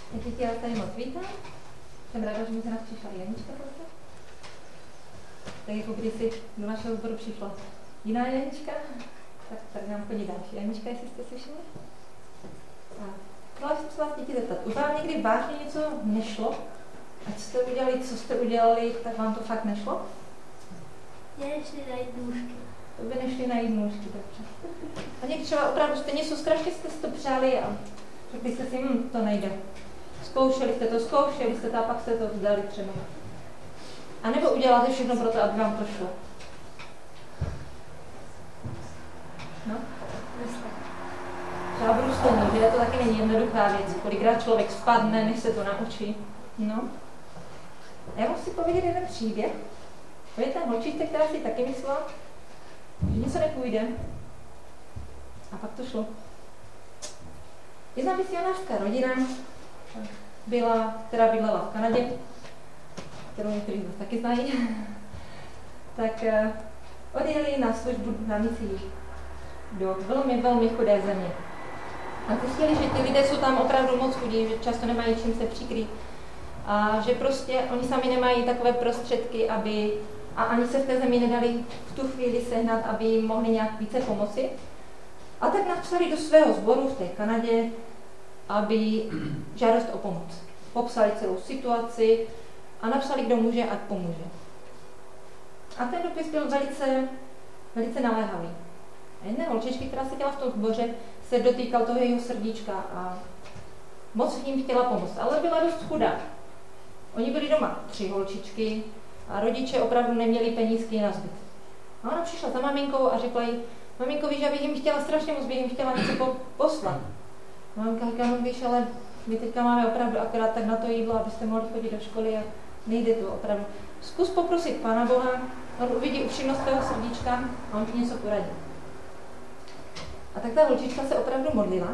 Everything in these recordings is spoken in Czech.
Děti, já tady moc vítám. Jsem ráda, že mezi nás přišla Janička. Tak jako když si do našeho sboru přišla jiná Janička, tak tady nám chodí další Janička, jestli jste slyšeli. A chtěla jsem se vás děti zeptat. Už vám někdy vážně něco nešlo? Ať jste udělali, co jste udělali, tak vám to fakt nešlo? Mě nešli najít nůžky. To by nešli najít nůžky, dobře. A někdy třeba opravdu jste něco strašně jste si to přáli a řekli jste si, to nejde. Zkoušeli jste to a pak jste to vzdali třeba. A nebo uděláte všechno pro to, aby vám to šlo. No? Třeba bruslení, že to taky není jednoduchá věc. Kolikrát člověk spadne, než se to naučí. No. A já musím povědět jeden příběh. To je ta holčička, která si taky myslela, že něco nepůjde. A pak to šlo. Jedna misionářská rodina která bydlela v Kanadě, kterou někteří z vás taky znají, tak odjeli na službu na misii do velmi, velmi chudé země. A zjistili, že ti lidé jsou tam opravdu moc chudí, že často nemají čím se přikrýt. A že prostě oni sami nemají takové prostředky, a ani se v té zemi nedali v tu chvíli sehnat, aby jim mohli nějak více pomoci. A tak napsali do svého sboru v té Kanadě, aby žádost o pomoc. Popsali celou situaci a napsali, kdo může, ať pomůže. A ten dopis byl velice, velice naléhavý. A jedné holčičky, která seděla v tom sboře, se dotýkal toho jejího srdíčka a moc jim chtěla pomoct, ale byla dost chudá. Oni byli doma 3 holčičky a rodiče opravdu neměli penízky na zbyt. A ona přišla za maminkou a řekla jí, maminko, víš, já bych jim chtěla strašně moc, bych jim chtěla něco poslat. Maminka říká, no víš, ale my teďka máme opravdu akorát tak na to jídlo, abyste mohli chodit do školy a nejde to opravdu. Zkus poprosit Pána Boha, on uvidí upřímnost tvého srdíčka a on ti něco poradí. A tak ta holčička se opravdu modlila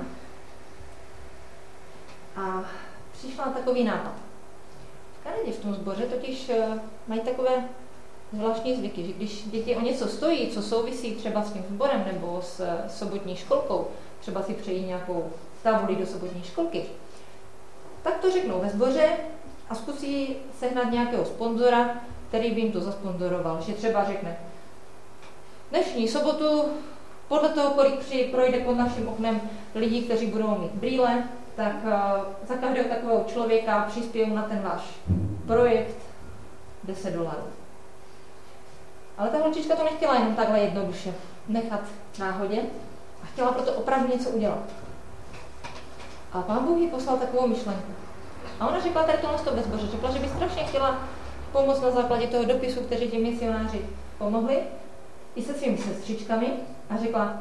a přišla na takový nápad. V Kanadě v tom sboře totiž mají takové zvláštní zvyky, že když děti o něco stojí, co souvisí třeba s tím sborem nebo s sobotní školkou, třeba si přejí nějakou tabuli do sobotní školky, tak to řeknou ve sboře a zkusí sehnat nějakého sponzora, který by jim to zasponzoroval. Že třeba řekne, dnešní sobotu, podle toho, kolik projde pod naším oknem lidí, kteří budou mít brýle, tak za každého takového člověka přispějou na ten váš projekt $10. Ale ta holčička to nechtěla jenom takhle jednoduše nechat náhodě a chtěla proto opravdu něco udělat. A Pán Bůh jí poslal takovou myšlenku. A ona řekla tady tohle ve sboře, řekla, že by strašně chtěla pomoct na základě toho dopisu, kteří ti misionáři pomohli, i se svými sestřičkami, a řekla,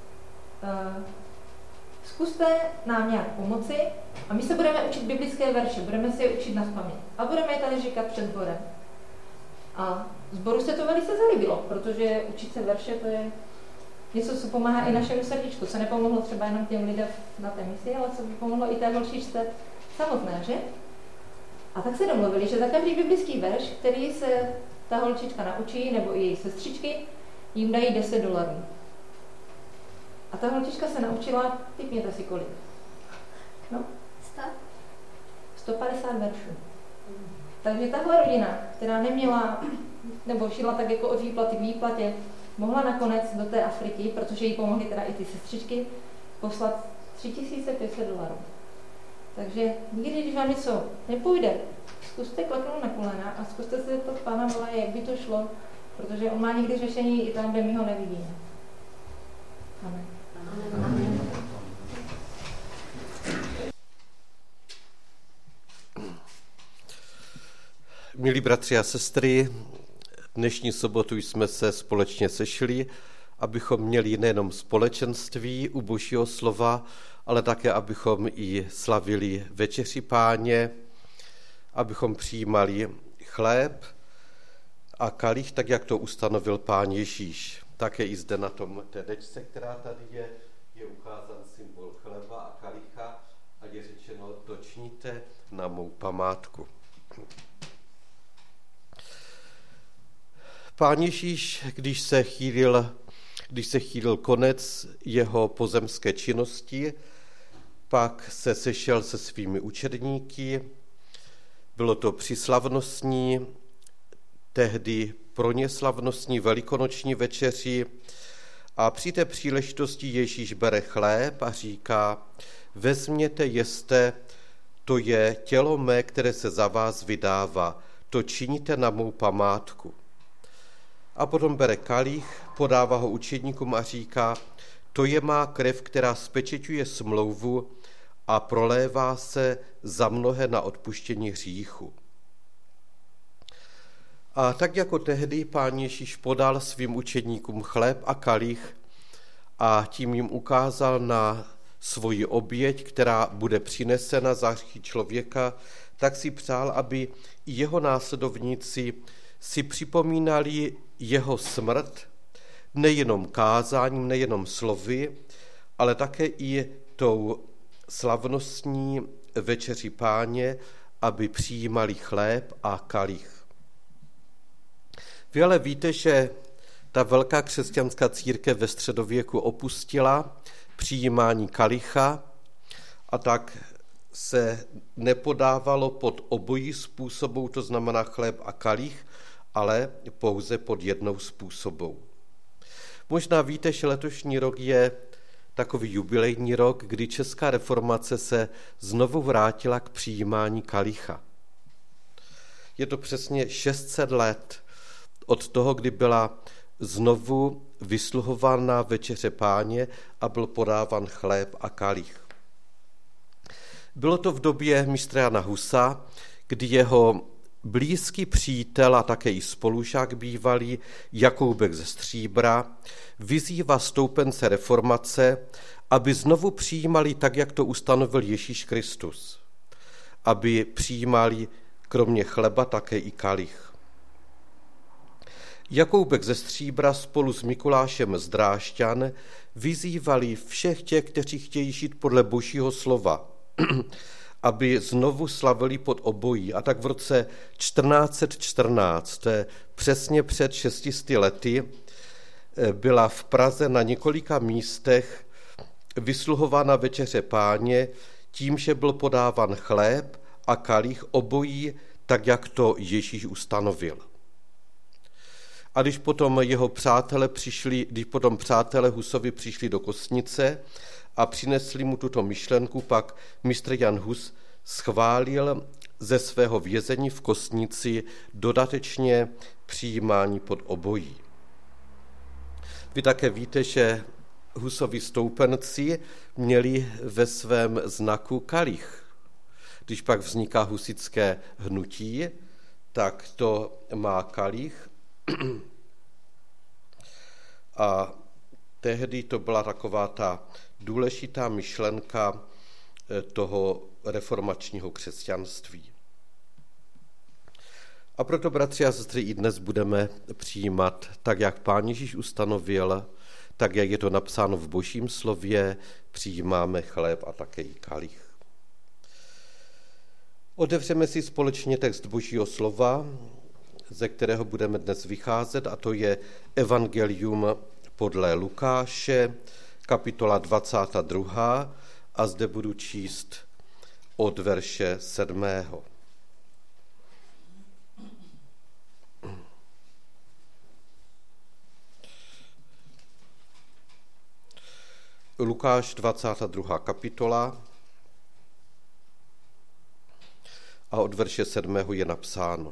zkuste nám nějak pomoci a my se budeme učit biblické verše, budeme si je učit nazpaměť a budeme je tady říkat před sborem. A sboru se to velice zalíbilo, protože učit se verše, to je něco, co pomáhá i našemu srdíčku, co nepomohlo třeba jenom těm lidem na té misi, ale co by pomohlo i té holčičce samotné, že? A tak se domluvili, že za každý biblický verš, který se ta holčička naučí, nebo i její sestřičky, jim dají $10. A ta holčička se naučila, typněte si kolik? No? 150 veršů. Takže tahle rodina, která neměla, nebo šla tak jako od výplaty k výplatě, mohla nakonec do té Afriky, protože jí pomohly teda i ty sestřičky, poslat $3500. Takže nikdy, když vám něco nepůjde, zkuste kleknout na kolena a zkuste se to Pána Boha, jak by to šlo, protože on má někdy řešení i tam, kde my ho nevidíme. Amen. Amen. Milí bratři a sestry, dnešní sobotu jsme se společně sešli, abychom měli nejenom společenství u Božího slova, ale také, abychom i slavili večeři Páně, abychom přijímali chléb a kalich, tak jak to ustanovil Pán Ježíš. Také i zde na tom té dečce, která tady je ukázán symbol chleba a kalicha a je řečeno, dočníte na mou památku. Pán Ježíš, když se chýlil konec jeho pozemské činnosti, pak se sešel se svými učedníky. Bylo to při slavnostní, tehdy pro ně slavnostní velikonoční večeři a při té příležitosti Ježíš bere chléb a říká: vezměte, jeste, to je tělo mé, které se za vás vydává, to činíte na mou památku. A potom bere kalich, podává ho učedníkům a říká: to je má krev, která spečeťuje smlouvu a prolévá se za mnohé na odpuštění hříchu. A tak jako tehdy Pán Ježíš podal svým učedníkům chléb a kalich a tím jim ukázal na svoji oběť, která bude přinesena za hříchy člověka, tak si přál, aby i jeho následovníci si připomínali jeho smrt nejenom kázáním, nejenom slovy, ale také i tou slavnostní večeři Páně, aby přijímali chléb a kalich. Vy ale víte, že ta velká křesťanská církev ve středověku opustila přijímání kalicha a tak se nepodávalo pod obojí způsobou, to znamená chléb a kalich, ale pouze pod jednou způsobou. Možná víte, že letošní rok je takový jubilejní rok, kdy česká reformace se znovu vrátila k přijímání kalicha. Je to přesně 600 let od toho, kdy byla znovu vysluhována večeře Páně a byl podáván chléb a kalich. Bylo to v době mistra Jana Husa, kdy jeho blízký přítel a také i spolužák bývalý Jakoubek ze Stříbra vyzývá stoupence reformace, aby znovu přijímali tak, jak to ustanovil Ježíš Kristus. Aby přijímali kromě chleba také i kalich. Jakoubek ze Stříbra spolu s Mikulášem z Drášťan vyzývali všech těch, kteří chtějí žít podle Božího slova, aby znovu slavili pod obojí. A tak v roce 1414, to je přesně před 600 lety, byla v Praze na několika místech vysluhována večeře Páně tím, že byl podáván chléb a kalich obojí, tak jak to Ježíš ustanovil. A když potom přátelé Husovi přišli do Kostnice a přinesli mu tuto myšlenku, pak mistr Jan Hus schválil ze svého vězení v Kostnici dodatečně přijímání pod obojí. Vy také víte, že Husovi stoupenci měli ve svém znaku kalich. Když pak vzniká husické hnutí, tak to má kalich. A tehdy to byla taková ta důležitá myšlenka toho reformačního křesťanství. A proto, bratři a sestry, i dnes budeme přijímat tak, jak Pán Ježíš ustanovil, tak, jak je to napsáno v Božím slově, přijímáme chléb a také i kalich. Otevřeme si společně text Božího slova, ze kterého budeme dnes vycházet, a to je Evangelium podle Lukáše, kapitola 22. A zde budu číst od verše 7. Lukáš 22. kapitola a od verše 7. je napsáno: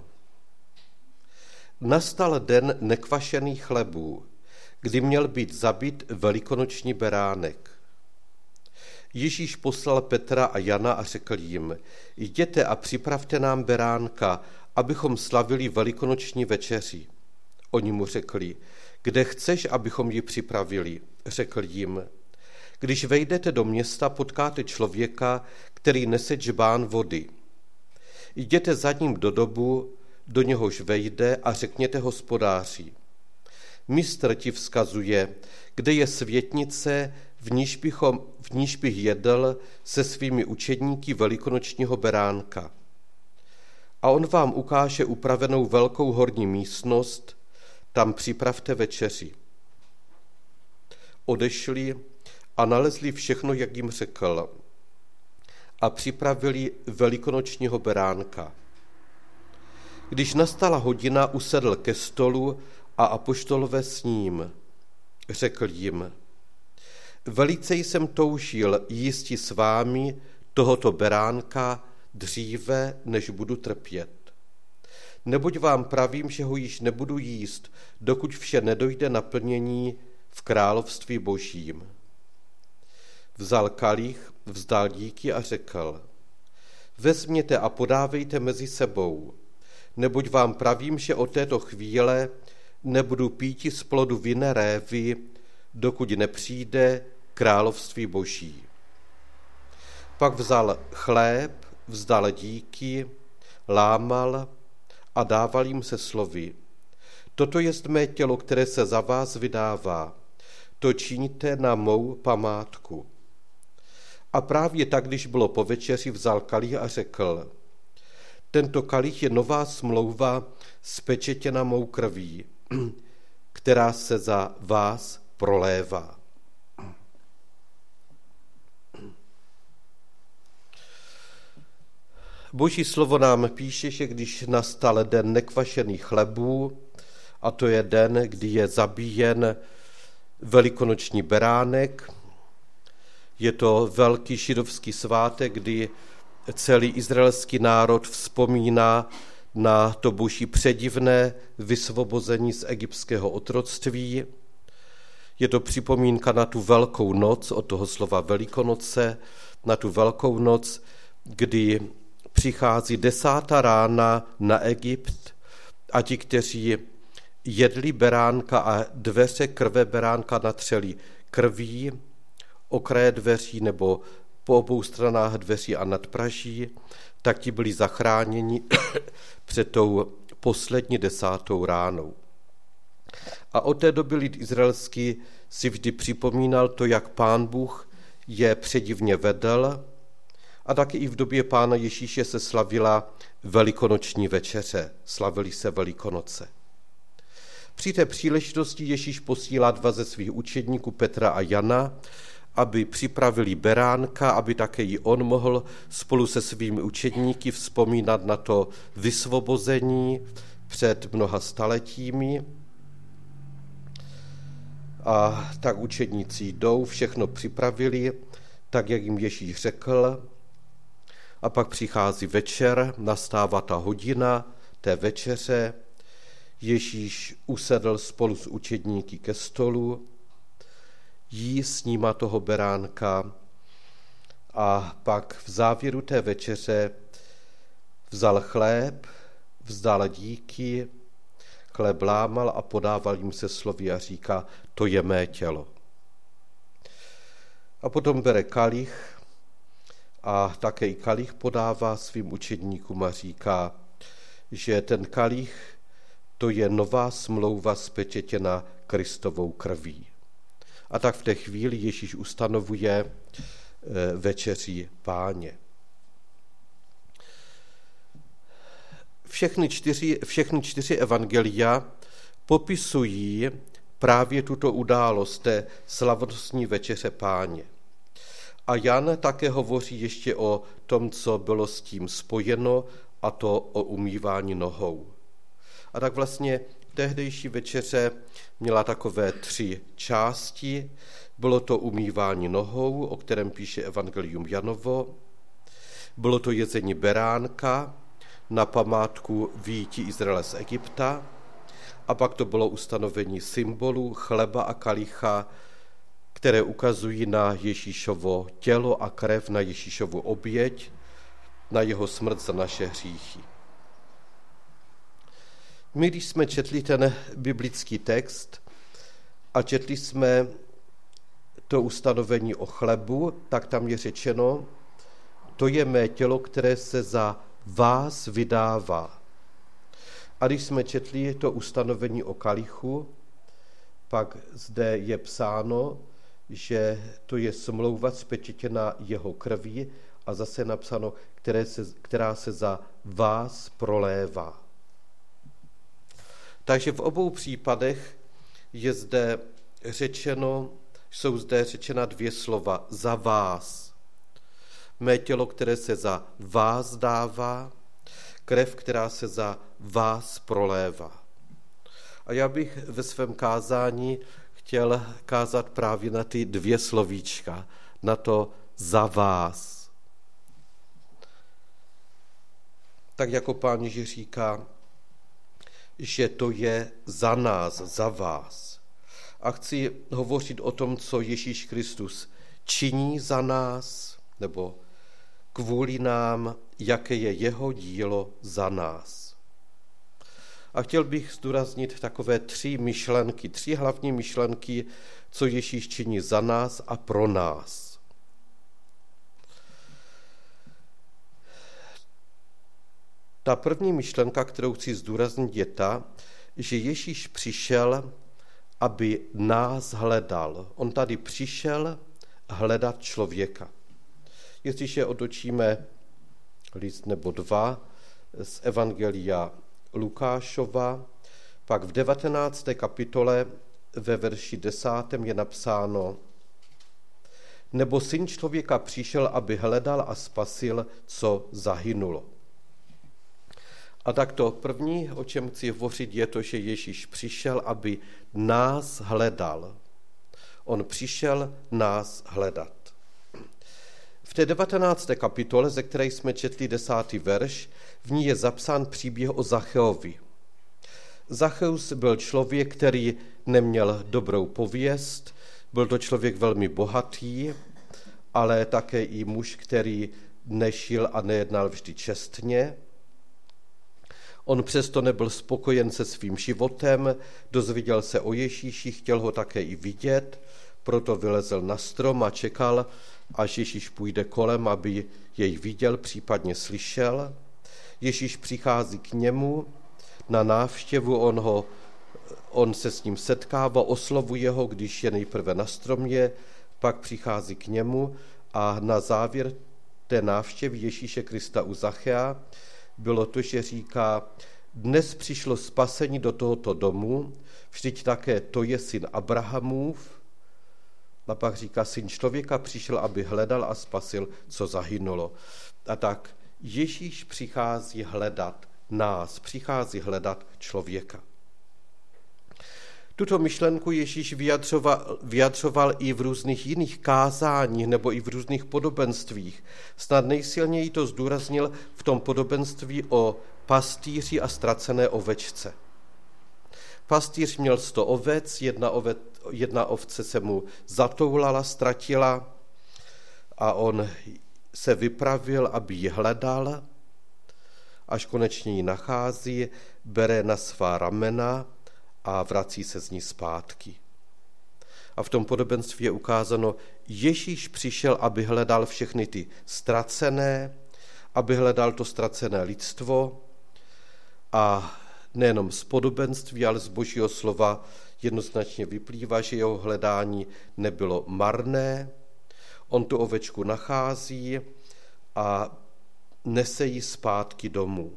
Nastal den nekvašených chlebů, kdy měl být zabit velikonoční beránek. Ježíš poslal Petra a Jana a řekl jim: Jděte a připravte nám beránka, abychom slavili velikonoční večeři. Oni mu řekli: Kde chceš, abychom ji připravili? Řekl jim: Když vejdete do města, potkáte člověka, který nese džbán vody. Jděte za ním do domu, do něhož vejde, a řekněte hospodáři: Mistr ti vzkazuje, kde je světnice, v níž bych jedl se svými učedníky velikonočního beránka. A on vám ukáže upravenou velkou horní místnost, tam připravte večeři. Odešli a nalezli všechno, jak jim řekl. a připravili velikonočního beránka. Když nastala hodina, usedl ke stolu a apoštolové s ním. Řekl jim: velice jsem toužil jísti s vámi tohoto beránka dříve, než budu trpět. Neboť vám pravím, že ho již nebudu jíst, dokud vše nedojde naplnění v království božím. Vzal kalich, vzdal díky a řekl: vezměte a podávejte mezi sebou, neboť vám pravím, že od této chvíle nebudu píti z plodu vinné révy, dokud nepřijde království boží. Pak vzal chléb, vzdal díky, lámal a dával jim se slovy: toto jest mé tělo, které se za vás vydává, to čiňte na mou památku. A právě tak, když bylo po večeři, vzal kalich a řekl: tento kalich je nová smlouva spečetěna mou krví, která se za vás prolévá. Boží slovo nám píše, že když nastal den nekvašených chlebů, a to je den, kdy je zabíjen velikonoční beránek, je to velký židovský svátek, kdy celý izraelský národ vzpomíná na to boží předivné vysvobození z egyptského otroctví. Je to připomínka na tu velkou noc, od toho slova Velikonoce, na tu velkou noc, kdy přichází 10. rána na Egypt a ti, kteří jedli beránka a dveře krve beránka natřeli krví, okraje dveří nebo po obou stranách dveří a nadpraží, tak ti byli zachráněni před tou poslední 10. ránou. A od té doby lid izraelský si vždy připomínal to, jak Pán Bůh je předivně vedl, a taky i v době Pána Ježíše se slavila velikonoční večeře, slavili se Velikonoce. Při té příležitosti Ježíš posílá 2 ze svých učedníků, Petra a Jana, aby připravili beránka, aby také i on mohl spolu se svými učedníky vzpomínat na to vysvobození před mnoha staletími. A tak učedníci jdou, všechno připravili, tak jak jim Ježíš řekl. A pak přichází večer, nastává ta hodina té večeře. Ježíš usedl spolu s učedníky ke stolu, jí s nima toho beránka a pak v závěru té večeře vzal chléb, vzdal díky, chléb lámal a podával jim se slovy a říká: to je mé tělo. A potom bere kalich a také i kalich podává svým učedníkům a říká, že ten kalich to je nová smlouva spečetěna Kristovou krví. A tak v té chvíli Ježíš ustanovuje večeři Páně. Všechny čtyři evangelia popisují právě tuto událost té slavnostní večeře Páně. A Jan také hovoří ještě o tom, co bylo s tím spojeno, a to o umývání nohou. A tak vlastně tehdejší večeře měla takové 3 části. Bylo to umývání nohou, o kterém píše Evangelium Janovo. Bylo to jezení beránka na památku vyjití Izraele z Egypta. A pak to bylo ustanovení symbolů chleba a kalicha, které ukazují na Ježíšovo tělo a krev, na Ježíšovu oběť, na jeho smrt za naše hříchy. My, když jsme četli ten biblický text a četli jsme to ustanovení o chlebu, tak tam je řečeno: to je mé tělo, které se za vás vydává. A když jsme četli to ustanovení o kalichu, pak zde je psáno, že to je smlouva spečetěna jeho krví, a zase napsáno, která se za vás prolévá. Takže v obou případech jsou zde řečena 2 slova: za vás. mé tělo, které se za vás dává, krev, která se za vás prolévá. A já bych ve svém kázání chtěl kázat právě na ty 2 slovíčka, na to za vás. Tak jako Pán Ježíš říká, že to je za nás, za vás. A chci hovořit o tom, co Ježíš Kristus činí za nás, nebo kvůli nám, jaké je jeho dílo za nás. A chtěl bych zdůraznit takové 3 myšlenky, 3 hlavní myšlenky, co Ježíš činí za nás a pro nás. Ta první myšlenka, kterou chci zdůraznit, je ta, že Ježíš přišel, aby nás hledal. On tady přišel hledat člověka. Jestliže otočíme list nebo 2 z Evangelia Lukášova, pak v 19. kapitole ve verši 10. je napsáno: Nebo Syn člověka přišel, aby hledal a spasil, co zahynulo. A tak to první, o čem chci hovořit, je to, že Ježíš přišel, aby nás hledal. On přišel nás hledat. V té 19. kapitole, ze které jsme četli 10. verš, v ní je zapsán příběh o Zacheovi. Zacheus byl člověk, který neměl dobrou pověst, byl to člověk velmi bohatý, ale také i muž, který nežil a nejednal vždy čestně. On přesto nebyl spokojen se svým životem, dozvěděl se o Ježíši, chtěl ho také i vidět, proto vylezl na strom a čekal, až Ježíš půjde kolem, aby jej viděl, případně slyšel. Ježíš přichází k němu na návštěvu, on se s ním setkává, oslovuje ho, když je nejprve na stromě, pak přichází k němu a na závěr té návštěvy Ježíše Krista u Zachea bylo to, že říká: Dnes přišlo spasení do tohoto domu, vždyť také to je syn Abrahamův. A pak říká, Syn člověka přišel, aby hledal a spasil, co zahynulo. A tak Ježíš přichází hledat nás, přichází hledat člověka. Tuto myšlenku Ježíš vyjadřoval i v různých jiných kázáních nebo i v různých podobenstvích. Snad nejsilněji to zdůraznil v tom podobenství o pastýři a ztracené ovečce. Pastýř měl 100 ovec, jedna ovce se mu zatoulala, ztratila a on se vypravil, aby ji hledal. Až konečně ji nachází, bere na svá ramena a vrací se z ní zpátky. A v tom podobenství je ukázáno, Ježíš přišel, aby hledal všechny ty ztracené, aby hledal to ztracené lidstvo a nejenom z podobenství, ale z Božího slova jednoznačně vyplývá, že jeho hledání nebylo marné. On tu ovečku nachází a nese ji zpátky domů.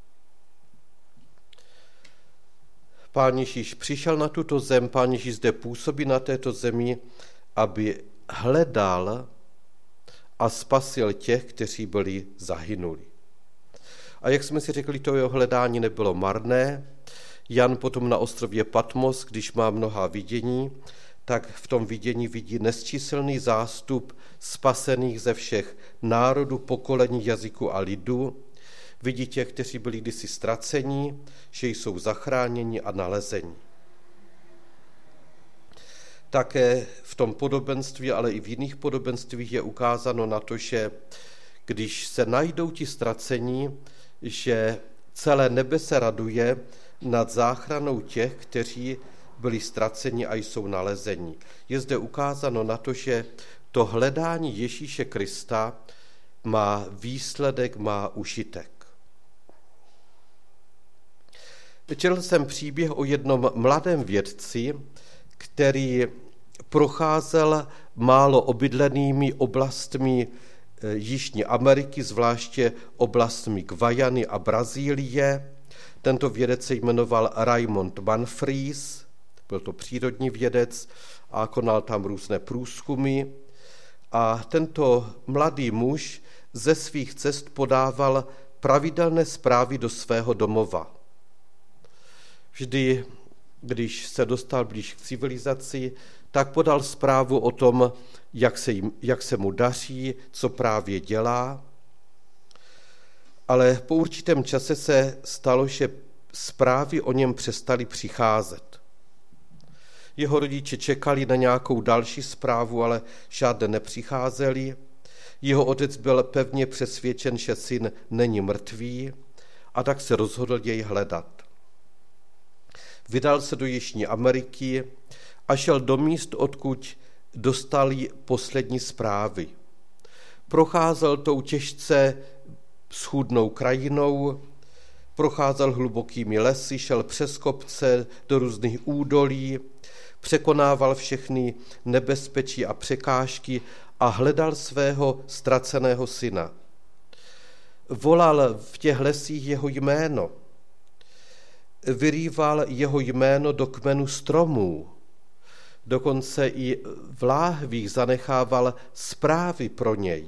Pán Ježíš přišel na tuto zem, Pán Ježíš zde působí na této zemi, aby hledal a spasil těch, kteří byli zahynuli. A jak jsme si řekli, to jeho hledání nebylo marné. Jan potom na ostrově Patmos, když má mnoha vidění, tak v tom vidění vidí nesčíslný zástup spasených ze všech národů, pokolení, jazyků a lidů. Vidí těch, kteří byli kdysi ztracení, že jsou zachráněni a nalezení. Také v tom podobenství, ale i v jiných podobenstvích je ukázáno na to, že když se najdou ti ztracení, že celé nebe se raduje nad záchranou těch, kteří byli ztraceni a jsou nalezení. Je zde ukázáno na to, že to hledání Ježíše Krista má výsledek, má užitek. Četl jsem příběh o jednom mladém vědci, který procházel málo obydlenými oblastmi Jižní Ameriky, zvláště oblastmi Guajany a Brazílie. Tento vědec se jmenoval Raymond Manfries, byl to přírodní vědec a konal tam různé průzkumy. a tento mladý muž ze svých cest podával pravidelné zprávy do svého domova. Vždy, když se dostal blíž k civilizaci, tak podal zprávu o tom, jak se mu daří, co právě dělá. Ale po určitém čase se stalo, že zprávy o něm přestaly přicházet. Jeho rodiče čekali na nějakou další zprávu, ale žádné nepřicházely. Jeho otec byl pevně přesvědčen, že syn není mrtvý, a tak se rozhodl jej hledat. Vydal se do Jižní Ameriky a šel do míst, odkud dostali poslední zprávy. Procházel tou těžce schůdnou krajinou, procházel hlubokými lesy, šel přes kopce do různých údolí, překonával všechny nebezpečí a překážky a hledal svého ztraceného syna. Volal v těch lesích jeho jméno, vyrýval jeho jméno do kmenu stromů, dokonce i v láhvích zanechával zprávy pro něj.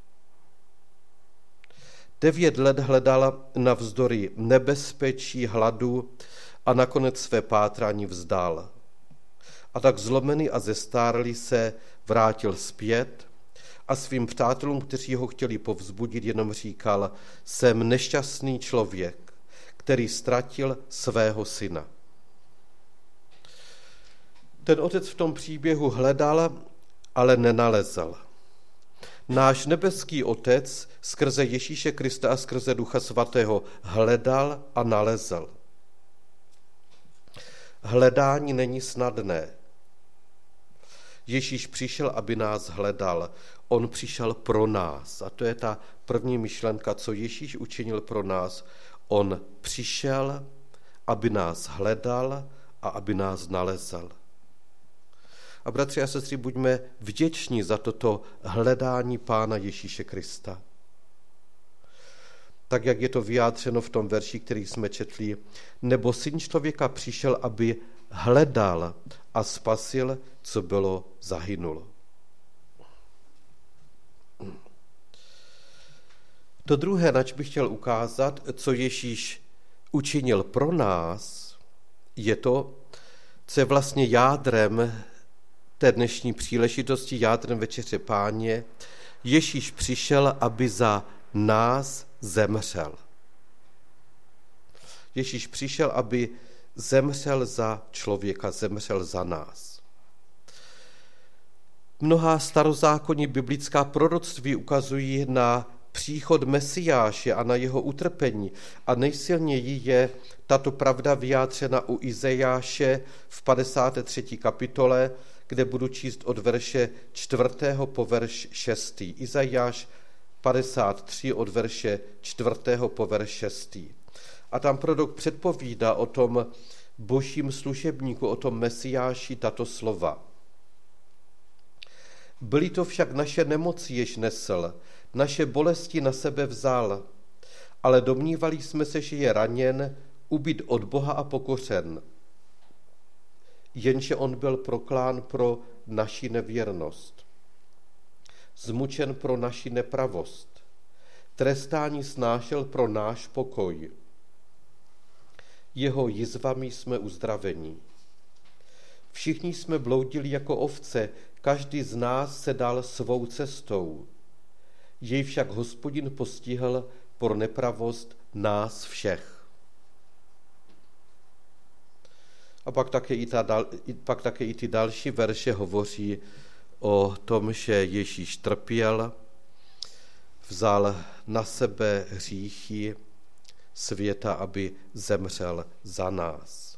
9 let hledal navzdory nebezpečí, hladu a nakonec své pátrání vzdal. A tak zlomený a zestárlý se vrátil zpět a svým přátelům, kteří ho chtěli povzbudit, jenom říkal: jsem nešťastný člověk, který ztratil svého syna. Ten otec v tom příběhu hledal, ale nenalezl. Náš nebeský Otec skrze Ježíše Krista a skrze Ducha Svatého hledal a nalezl. Hledání není snadné. Ježíš přišel, aby nás hledal. On přišel pro nás. A to je ta první myšlenka, co Ježíš učinil pro nás. On přišel, aby nás hledal a aby nás nalezl. A bratři a sestry, buďme vděční za toto hledání Pána Ježíše Krista. Tak, jak je to vyjádřeno v tom verši, který jsme četli, nebo Syn člověka přišel, aby hledal a spasil, co bylo zahynulo. To druhé, nač bych chtěl ukázat, co Ježíš učinil pro nás, je to, co je vlastně jádrem té dnešní příležitosti, jádrem Večeře Páně. Ježíš přišel, aby za nás zemřel. Ježíš přišel, aby zemřel za člověka, zemřel za nás. Mnohá starozákonní biblická proroctví ukazují na příchod Mesiáše a na jeho utrpení. A nejsilněji je tato pravda vyjádřena u Izajáše v 53. kapitole, kde budu číst od verše 4. po verš 6. Izajáš 53 od verše 4. po verš 6. A tam prorok předpovídá o tom božím služebníku, o tom Mesiáši tato slova. Byly to však naše nemoci, jež nesl, naše bolesti na sebe vzal, ale domnívali jsme se, že je raněn, ubit od Boha a pokořen. Jenže on byl proklán pro naši nevěrnost, zmučen pro naši nepravost, trestání snášel pro náš pokoj. Jeho jizvami jsme uzdraveni. Všichni jsme bloudili jako ovce, každý z nás se dal svou cestou. Jej však Hospodin postihl pro nepravost nás všech. A pak také i ty další verše hovoří o tom, že Ježíš trpěl, vzal na sebe hříchy světa, aby zemřel za nás.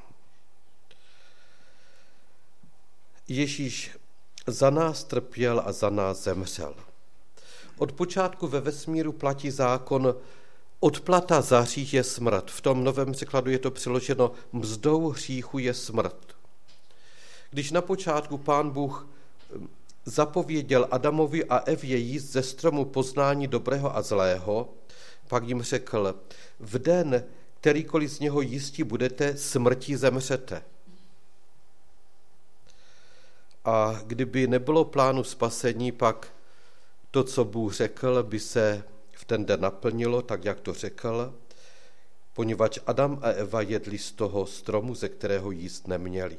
Ježíš za nás trpěl a za nás zemřel. Od počátku ve vesmíru platí zákon odplata za hřích je smrt. V tom novém překladu je to přeloženo mzdou hříchu je smrt. Když na počátku Pán Bůh zapověděl Adamovi a Evě jíst ze stromu poznání dobrého a zlého, pak jim řekl, v den, kterýkoliv z něho jísti budete, smrtí zemřete. A kdyby nebylo plánu spasení, pak to, co Bůh řekl, by se v ten den naplnilo, tak jak to řekl, poněvadž Adam a Eva jedli z toho stromu, ze kterého jíst neměli.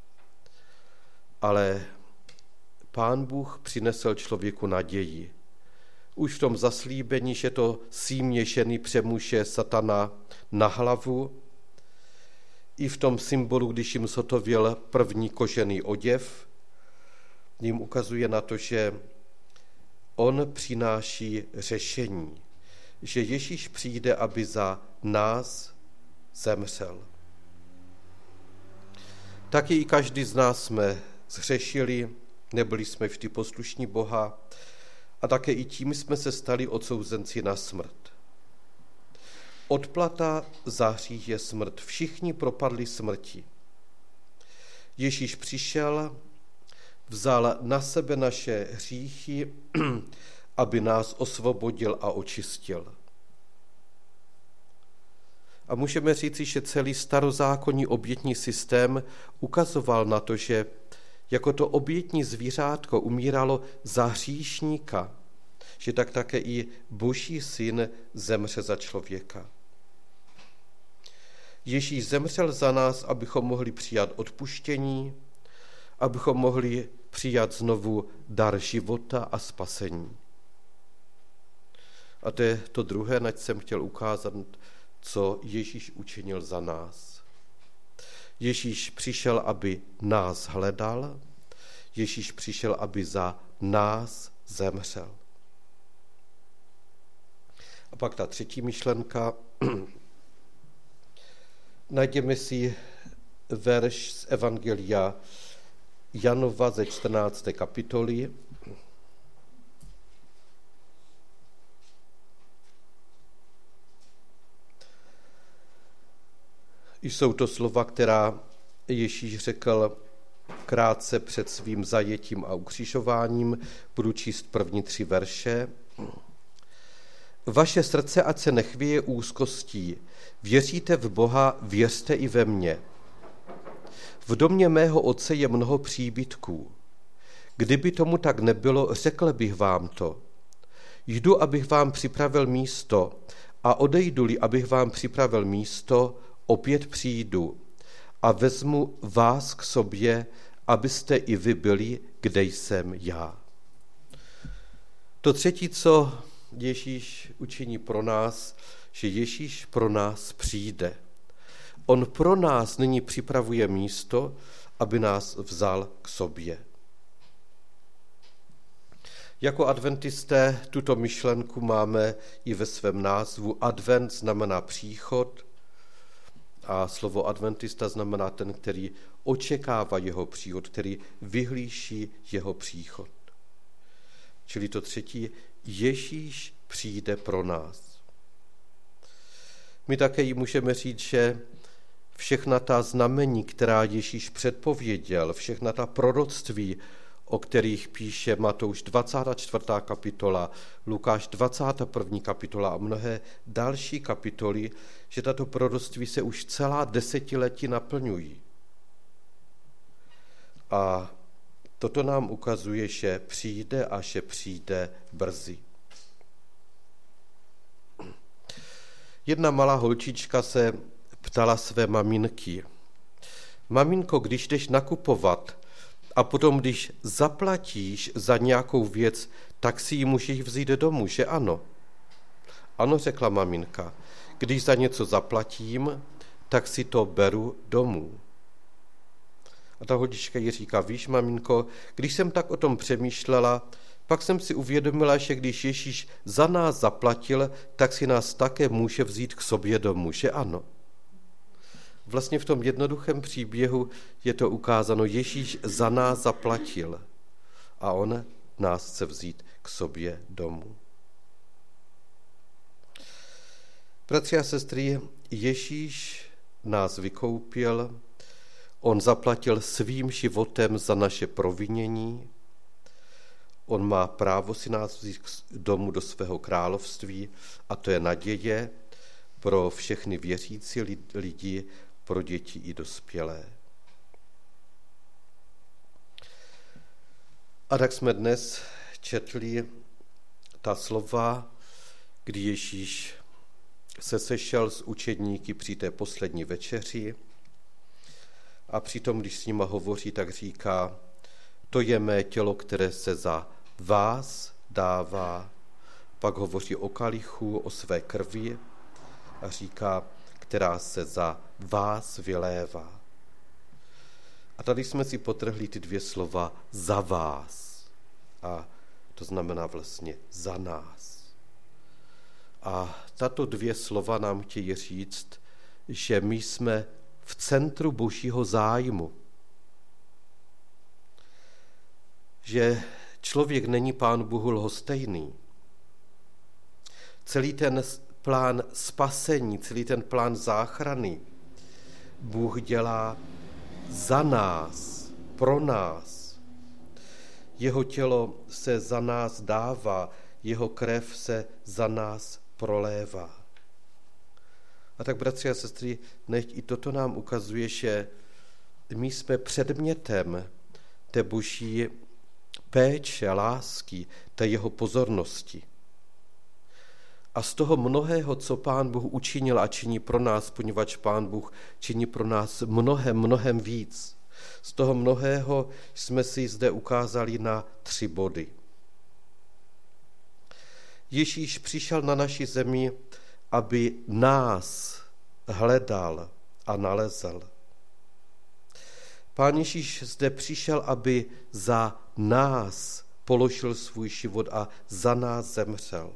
Ale Pán Bůh přinesl člověku naději. Už v tom zaslíbení, že to símě ženy přemůže satana na hlavu, i v tom symbolu, když jim zhotovil první kožený oděv, jim ukazuje na to, že on přináší řešení, že Ježíš přijde, aby za nás zemřel. Taky i každý z nás jsme zhřešili, nebyli jsme vždy poslušní Boha a také i tím jsme se stali odsouzenci na smrt. Odplata za hřích je smrt. Všichni propadli smrti. Ježíš přišel, vzal na sebe naše hříchy, aby nás osvobodil a očistil. A můžeme říci, že celý starozákonní obětní systém ukazoval na to, že jako to obětní zvířátko umíralo za hříšníka, že tak také i Boží syn zemře za člověka. Ježíš zemřel za nás, abychom mohli přijat odpuštění, abychom mohli přijat znovu dar života a spasení. A to je to druhé, nač jsem chtěl ukázat, co Ježíš učinil za nás. Ježíš přišel, aby nás hledal, Ježíš přišel, aby za nás zemřel. A pak ta třetí myšlenka. Najdeme si verš z Evangelia Janova ze 14. kapitoly. Jsou to slova, která Ježíš řekl krátce před svým zajetím a ukřižováním. Budu číst první 3 verše. Vaše srdce ať se nechvěje úzkostí. Věříte v Boha, věřte i ve mně. V domě mého otce je mnoho příbytků. Kdyby tomu tak nebylo, řekl bych vám to. Jdu, abych vám připravil místo, a odejdu-li, abych vám připravil místo, opět přijdu a vezmu vás k sobě, abyste i vy byli, kde jsem já. To třetí, co Ježíš učiní pro nás, že Ježíš pro nás přijde. On pro nás nyní připravuje místo, aby nás vzal k sobě. Jako adventisté tuto myšlenku máme i ve svém názvu. Advent znamená příchod a slovo adventista znamená ten, který očekává jeho příchod, který vyhlíží jeho příchod. Čili to třetí, Ježíš přijde pro nás. My také jí můžeme říct, že všechna ta znamení, která Ježíš předpověděl, všechna ta proroctví, o kterých píše Matouš 24. kapitola, Lukáš 21. kapitola a mnohé další kapitoly, že tato proroctví se už celá desetiletí naplňují. A toto nám ukazuje, že přijde a že přijde brzy. Jedna malá holčička se ptala své maminky. Maminko, když jdeš nakupovat a potom, když zaplatíš za nějakou věc, tak si ji můžeš vzít domů, že ano? Ano, řekla maminka. Když za něco zaplatím, tak si to beru domů. A ta holčička jí říká, víš, maminko, když jsem tak o tom přemýšlela, pak jsem si uvědomila, že když Ježíš za nás zaplatil, tak si nás také může vzít k sobě domů, že ano? Vlastně v tom jednoduchém příběhu je to ukázáno, Ježíš za nás zaplatil a on nás chce vzít k sobě domů. Bratři a sestry, Ježíš nás vykoupil, on zaplatil svým životem za naše provinění, on má právo si nás vzít domů do svého království a to je naděje pro všechny věřící lidi, pro děti i dospělé. A tak jsme dnes četli ta slova, kdy Ježíš se sešel s učedníky při té poslední večeři a přitom, když s nima hovoří, tak říká, to je mé tělo, které se za vás dává. Pak hovoří o kalichu, o své krvi a říká, která se za vás vylévá. A tady jsme si potrhli ty dvě slova za vás. A to znamená vlastně za nás. A tato dvě slova nám chtějí říct, že my jsme v centru Božího zájmu. Že člověk není Pánu Bohu lhostejný. Celý ten plán spasení, celý ten plán záchrany Bůh dělá za nás, pro nás. Jeho tělo se za nás dává, jeho krev se za nás prolévá. A tak, bratři a sestry, nechť i toto nám ukazuje, že my jsme předmětem té Boží péče, lásky, té jeho pozornosti. A z toho mnohého, co Pán Bůh učinil a činí pro nás, poněvadž Pán Bůh činí pro nás mnohem víc. Z toho mnohého jsme si zde ukázali na 3 body. Ježíš přišel na naši zemi, aby nás hledal a nalezl. Pán Ježíš zde přišel, aby za nás položil svůj život a za nás zemřel.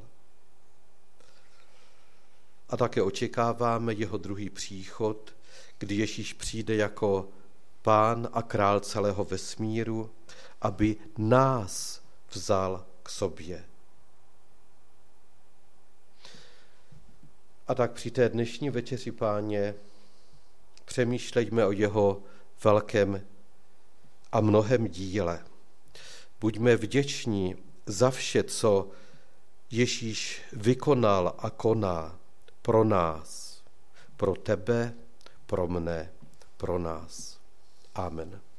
A také očekáváme jeho druhý příchod, kdy Ježíš přijde jako Pán a král celého vesmíru, aby nás vzal k sobě. A tak při té dnešní večeři Páně přemýšlejme o jeho velkém a mnohem díle. Buďme vděční za vše, co Ježíš vykonal a koná pro nás, pro tebe, pro mne, pro nás. Amen.